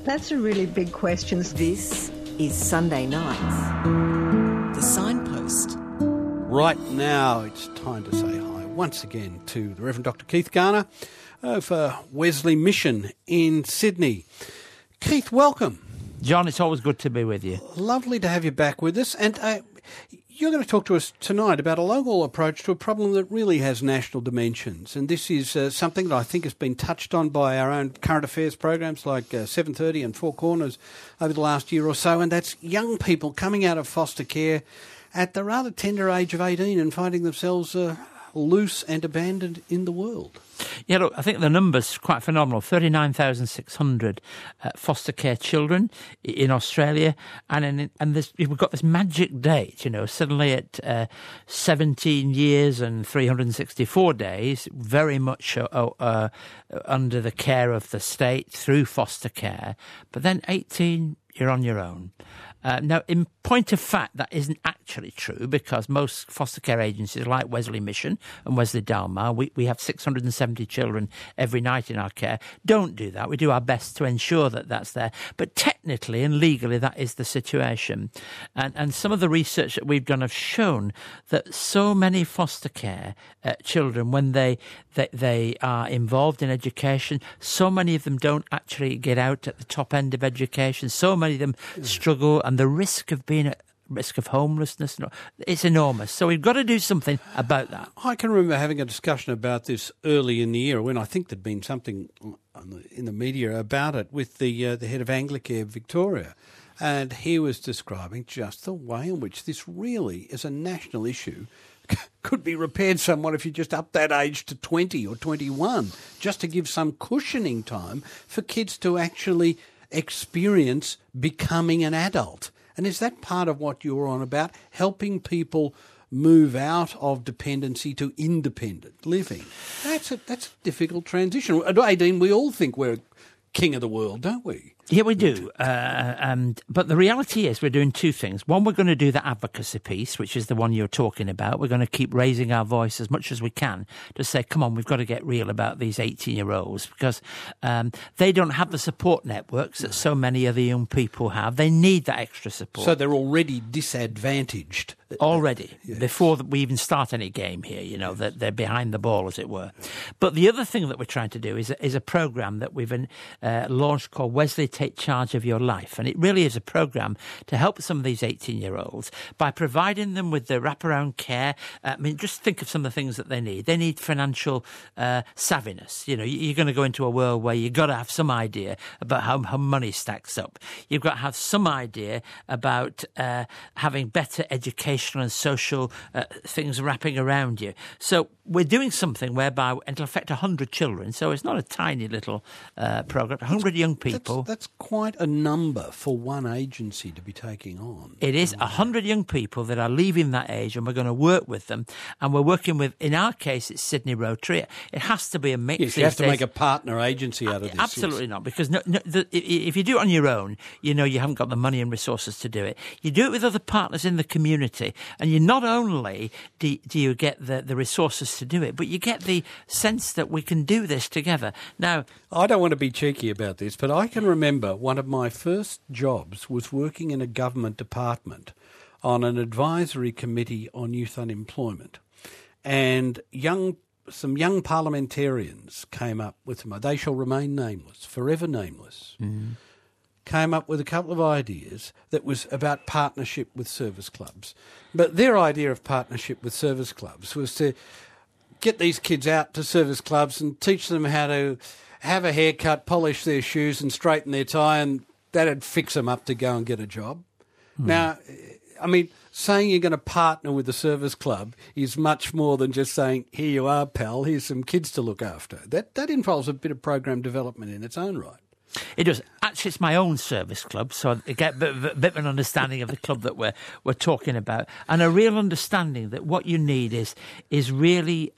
That's a really big question. This is Sunday Nights, The Signpost. Right now, it's time to say hi once again to the Reverend Dr. Keith Garner of Wesley Mission in Sydney. Keith, welcome. John, it's always good to be with you. Lovely to have you back with us. And you're going to talk to us tonight about a local approach to a problem that really has national dimensions. And this is something that I think has been touched on by our own current affairs programs like 7:30 and Four Corners over the last year or so. And that's young people coming out of foster care at the rather tender age of 18 and finding themselves loose and abandoned in the world. Yeah, look, I think the number's quite phenomenal. 39,600 foster care children in Australia. And we've got this magic date, you know, suddenly at 17 years and 364 days, very much under the care of the state through foster care. But then 18, you're on your own. Now, in point of fact, that isn't actually true because most foster care agencies like Wesley Mission and Wesley Dharma, we have 670 children every night in our care, don't do that. We do our best to ensure that that's there. But technically and legally, that is the situation. And some of the research that we've done have shown that so many foster care children, when they are involved in education, so many of them don't actually get out at the top end of education. So many of them struggle, and the risk of being at risk of homelessness, it's enormous. So we've got to do something about that. I can remember having a discussion about this early in the year when I think there'd been something in the media about it with the head of Anglicare Victoria. And he was describing just the way in which this really is a national issue. Could be repaired somewhat if you just up that age to 20 or 21, just to give some cushioning time for kids to actually experience becoming an adult. And is that part of what you're on about, helping people move out of dependency to independent living? That's a difficult transition. At 18, we all think we're king of the world, don't we? Yeah, we do. But the reality is we're doing two things. One, we're going to do the advocacy piece, which is the one you're talking about. We're going to keep raising our voice as much as we can to say, come on, we've got to get real about these 18-year-olds because they don't have the support networks that so many other young people have. They need that extra support. So they're already disadvantaged. Already, yes. Before we even start any game here, you know, that they're behind the ball, as it were. But the other thing that we're trying to do is a program that we've launched called Wesley Take Charge of Your Life. And it really is a program to help some of these 18-year-olds by providing them with the wraparound care. I mean, just think of some of the things that they need. They need financial savviness. You know, you're going to go into a world where you've got to have some idea about how money stacks up. You've got to have some idea about having better education and social things wrapping around you. So we're doing something whereby it'll affect 100 children. So it's not a tiny little program. 100 young people. That's quite a number for one agency to be taking on. It is 100 young people that are leaving that age, and we're going to work with them. And we're working with, in our case, it's Sydney Rotary. It has to be a mix. Yes, you have to make a partner agency out of this. Absolutely not, because if you do it on your own, you know you haven't got the money and resources to do it. You do it with other partners in the community, and you not only do you get the resources to do it, but you get the sense that we can do this together. Now, I don't want to be cheeky about this, but I can remember one of my first jobs was working in a government department on an advisory committee on youth unemployment. And some young parliamentarians came up with they shall remain nameless, forever nameless, came up with a couple of ideas that was about partnership with service clubs. But their idea of partnership with service clubs was to get these kids out to service clubs and teach them how to have a haircut, polish their shoes and straighten their tie, and that'd fix them up to go and get a job. Now, I mean, saying you're going to partner with the service club is much more than just saying, here you are, pal, here's some kids to look after. That involves a bit of program development in its own right. It does. Actually, it's my own service club, so I get a bit of an understanding of the club that we're talking about, and a real understanding that what you need is really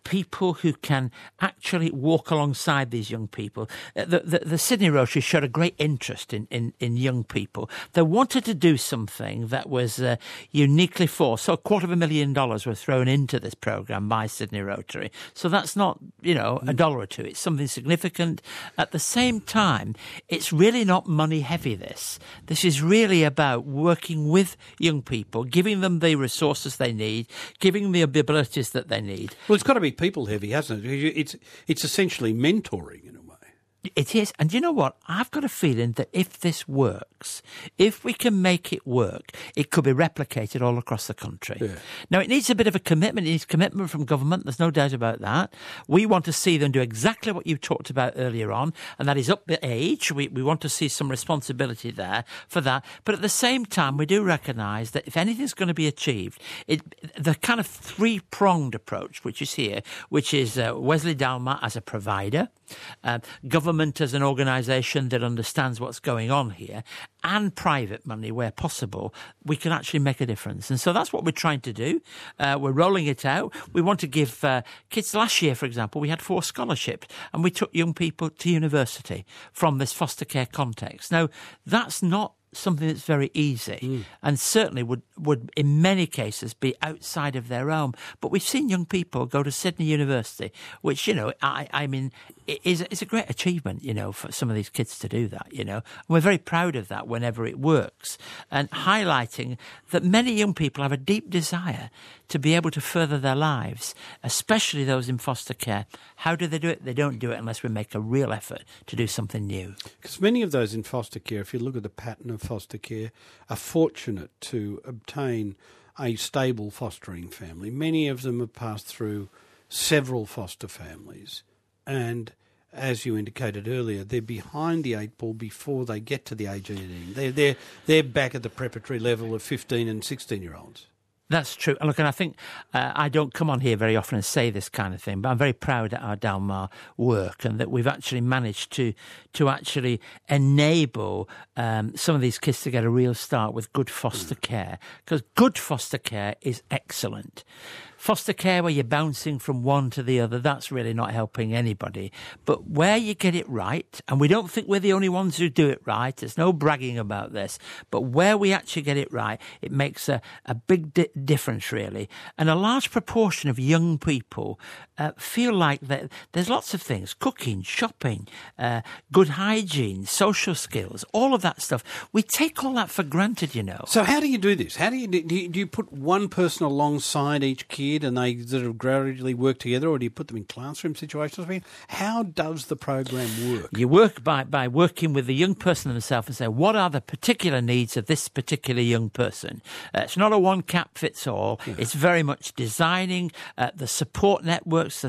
people who can actually walk alongside these young people. The Sydney Rotary showed a great interest in young people. They wanted to do something that was uniquely for. So $250,000 were thrown into this programme by Sydney Rotary. So that's not, a dollar or two. It's something significant. At the same time, it's really not money heavy, this. This is really about working with young people, giving them the resources they need, giving them the abilities that they need. Well, it's got to be people heavy, hasn't it? It's essentially mentoring in a way. It is. And you know what? I've got a feeling that if this works, if we can make it work, it could be replicated all across the country. Yeah. Now, it needs a bit of a commitment. It needs commitment from government. There's no doubt about that. We want to see them do exactly what you talked about earlier on, and that is up the age. We want to see some responsibility there for that. But at the same time, we do recognise that if anything's going to be achieved, the kind of three-pronged approach, which is here, which is Wesley Dalmar as a provider, government as an organisation that understands what's going on here, and private money where possible, we can actually make a difference. And so that's what we're trying to do. We're rolling it out. We want to give kids. Last year, for example, we had 4 scholarships, and we took young people to university from this foster care context. Now, that's not something that's very easy and certainly would in many cases be outside of their home. But we've seen young people go to Sydney University, which, I mean, it's a great achievement, for some of these kids to do that, And we're very proud of that whenever it works, and highlighting that many young people have a deep desire to be able to further their lives, especially those in foster care. How do they do it? They don't do it unless we make a real effort to do something new. Because many of those in foster care, if you look at the pattern of foster care, are fortunate to obtain a stable fostering family. Many of them have passed through several foster families, and as you indicated earlier, they're behind the 8 ball before they get to the age of 18. They're back at the preparatory level of 15 and 16-year-olds. That's true. And look, and I think I don't come on here very often and say this kind of thing, but I'm very proud of our Dalmar work and that we've actually managed to actually enable some of these kids to get a real start with good foster care, because good foster care is excellent. Foster care where you're bouncing from one to the other, that's really not helping anybody. But where you get it right, and we don't think we're the only ones who do it right, there's no bragging about this, but where we actually get it right, it makes a big difference, really. And a large proportion of young people feel like that there's lots of things, cooking, shopping, good hygiene, social skills, all of that stuff. We take all that for granted, So how do you do this? How do you put one person alongside each kid and they sort of gradually work together, or do you put them in classroom situations? I mean, how does the program work? You work by working with the young person themselves and say, what are the particular needs of this particular young person? It's not a one-cap-fits-all. Yeah. It's very much designing the support networks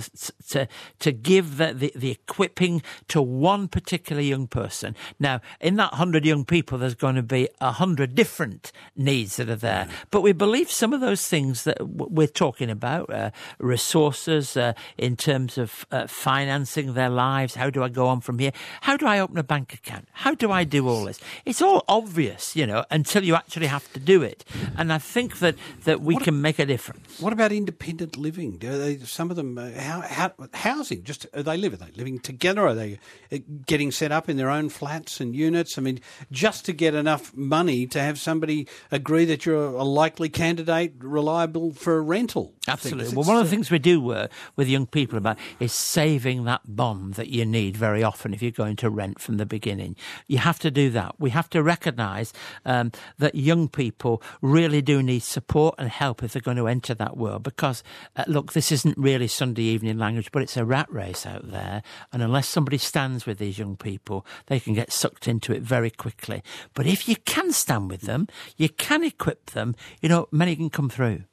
to give the equipping to one particular young person. Now, in that 100 young people, there's going to be 100 different needs that are there. Yeah. But we believe some of those things that we're talking about, resources in terms of financing their lives. How do I go on from here? How do I open a bank account? How do I do all this? It's all obvious, until you actually have to do it. And I think that we can make a difference. What about independent living? Some of them, housing, just are they living together? Are they getting set up in their own flats and units? I mean, just to get enough money to have somebody agree that you're a likely candidate, reliable for a rental. Absolutely. Well, one of the things we do with young people about is saving that bond that you need very often if you're going to rent from the beginning. You have to do that. We have to recognise that young people really do need support and help if they're going to enter that world, because, look, this isn't really Sunday evening language, but it's a rat race out there, and unless somebody stands with these young people, they can get sucked into it very quickly. But if you can stand with them, you can equip them, many can come through.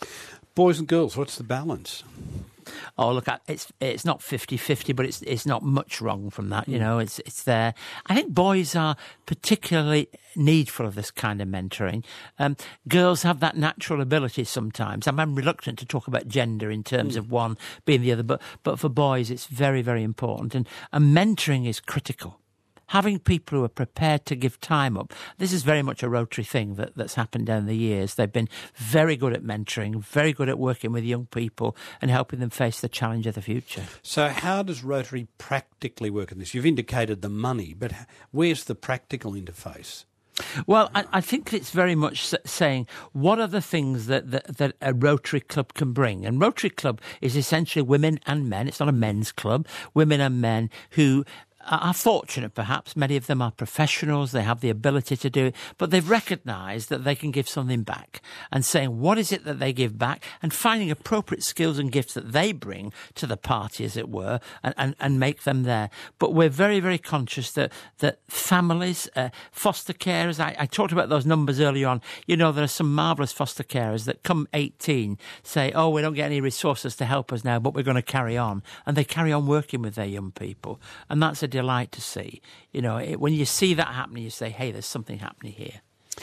Boys and girls, what's the balance? Oh, look, it's not 50-50, but it's not much wrong from that, it's there. I think boys are particularly needful of this kind of mentoring. Girls have that natural ability sometimes. I'm reluctant to talk about gender in terms of one being the other, but for boys it's very, very important. And mentoring is critical. having people who are prepared to give time up. This is very much a Rotary thing that's happened down the years. They've been very good at mentoring, very good at working with young people and helping them face the challenge of the future. So how does Rotary practically work in this? You've indicated the money, but where's the practical interface? Well, I think it's very much saying what are the things that a Rotary Club can bring. And Rotary Club is essentially women and men. It's not a men's club. Women and men who are fortunate, perhaps. Many of them are professionals. They have the ability to do it, but they've recognised that they can give something back, and saying what is it that they give back, and finding appropriate skills and gifts that they bring to the party, as it were, and make them there. But we're very, very conscious that families, foster carers, I talked about those numbers earlier on. You know, there are some marvellous foster carers that come 18 say, oh, we don't get any resources to help us now, but we're going to carry on. And they carry on working with their young people. And that's a delight to see. You know, when you see that happening, you say, hey, there's something happening here.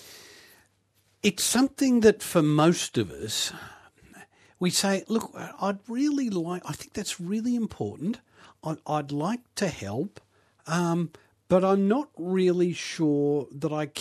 It's something that for most of us, we say, look, I think that's really important. I'd like to help, but I'm not really sure that I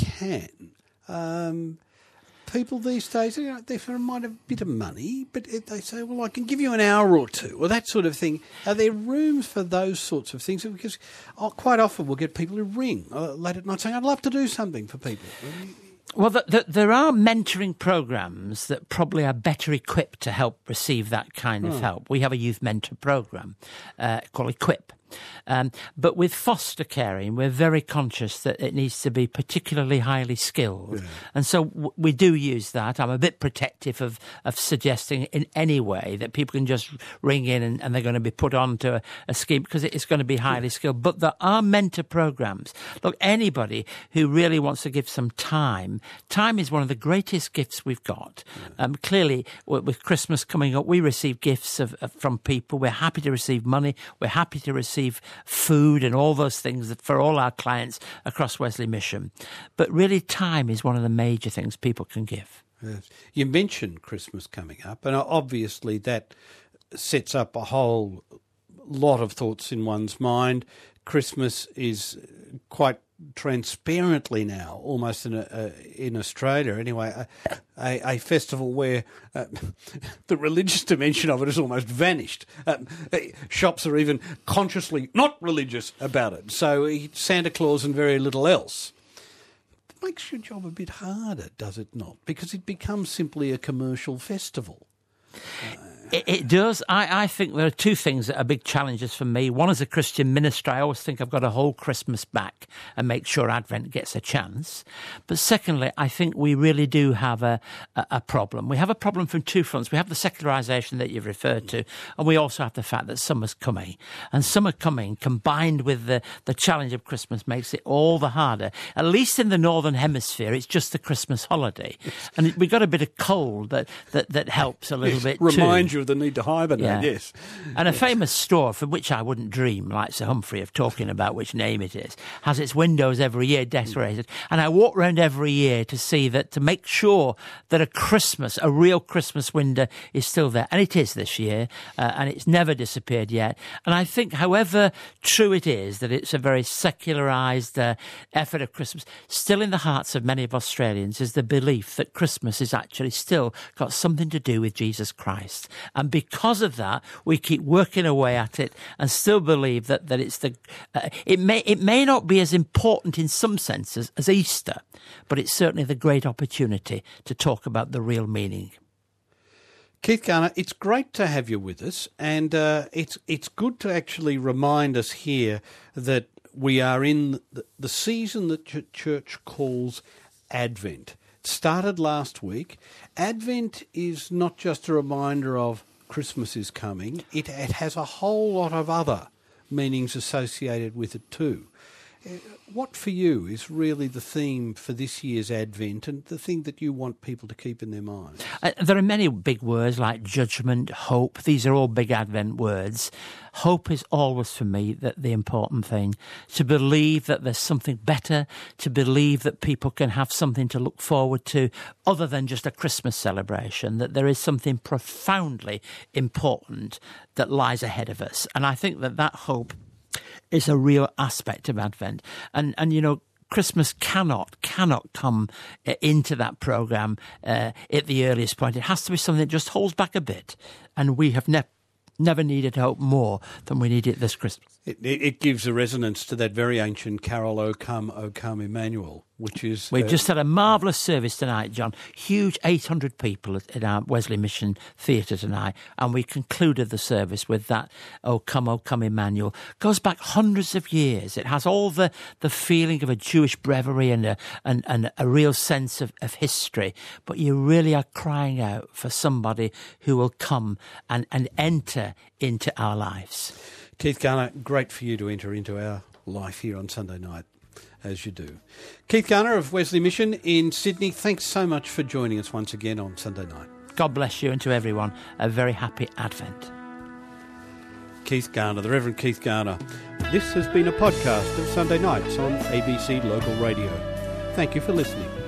can. People these days, you know, they might have a bit of money, but they say, well, I can give you an hour or two, or that sort of thing. Are there rooms for those sorts of things? Because quite often we'll get people who ring late at night saying, I'd love to do something for people. Well, there are mentoring programs that probably are better equipped to help receive that kind of help. We have a youth mentor program called Equip. But with foster caring, we're very conscious that it needs to be particularly highly skilled. Yeah. And so we do use that. I'm a bit protective of suggesting in any way that people can just ring in and they're going to be put onto a scheme, because it's going to be highly skilled. But there are mentor programs. Look, anybody who really wants to give some time is one of the greatest gifts we've got. Clearly, with Christmas coming up, we receive gifts from people. We're happy to receive money. We're happy to receive food and all those things that for all our clients across Wesley Mission. But really, time is one of the major things people can give. Yes. You mentioned Christmas coming up, and obviously that sets up a whole lot of thoughts in one's mind. Christmas is quite transparently now, almost in Australia anyway, a festival where the religious dimension of it has almost vanished. Shops are even consciously not religious about it. So Santa Claus and very little else. It makes your job a bit harder, does it not? Because it becomes simply a commercial festival. It does. I think there are two things that are big challenges for me. One, as a Christian minister, I always think I've got to hold Christmas back and make sure Advent gets a chance. But secondly, I think we really do have a problem. We have a problem from two fronts. We have the secularisation that you've referred to, and we also have the fact that summer's coming. And summer coming, combined with the challenge of Christmas, makes it all the harder. At least in the Northern Hemisphere, it's just the Christmas holiday. And we got a bit of cold that helps a little bit too. Remind you of the need to hibernate, yes. And a famous store, from which I wouldn't dream, like Sir Humphrey, of talking about which name it is, has its windows every year decorated. And I walk around every year to see that, to make sure that a real Christmas window is still there. And it is this year, and it's never disappeared yet. And I think, however true it is that it's a very secularised effort of Christmas, still in the hearts of many of Australians is the belief that Christmas is actually still got something to do with Jesus Christ. And because of that, we keep working away at it and still believe that it's it may not be as important in some senses as Easter, but it's certainly the great opportunity to talk about the real meaning. Keith Garner, it's great to have you with us, and it's good to actually remind us here that we are in the season that church calls Advent. It started last week. Advent is not just a reminder of Christmas is coming. It has a whole lot of other meanings associated with it too. What for you is really the theme for this year's Advent and the thing that you want people to keep in their minds? There are many big words like judgment, hope. These are all big Advent words. Hope is always for me the important thing. To believe that there's something better, to believe that people can have something to look forward to other than just a Christmas celebration, that there is something profoundly important that lies ahead of us. And I think that hope is a real aspect of Advent. And you know, Christmas cannot come into that programme at the earliest point. It has to be something that just holds back a bit. And we have never needed hope more than we need it this Christmas. It gives a resonance to that very ancient carol, O come, Emmanuel, which is... We've just had a marvellous service tonight, John. Huge 800 people at our Wesley Mission Theatre tonight, and we concluded the service with that, O come, Emmanuel. Goes back hundreds of years. It has all the feeling of a Jewish breviary and a real sense of history, but you really are crying out for somebody who will come and enter into our lives. Keith Garner, great for you to enter into our life here on Sunday night, as you do. Keith Garner of Wesley Mission in Sydney, thanks so much for joining us once again on Sunday night. God bless you, and to everyone, a very happy Advent. Keith Garner, the Reverend Keith Garner. This has been a podcast of Sunday Nights on ABC Local Radio. Thank you for listening.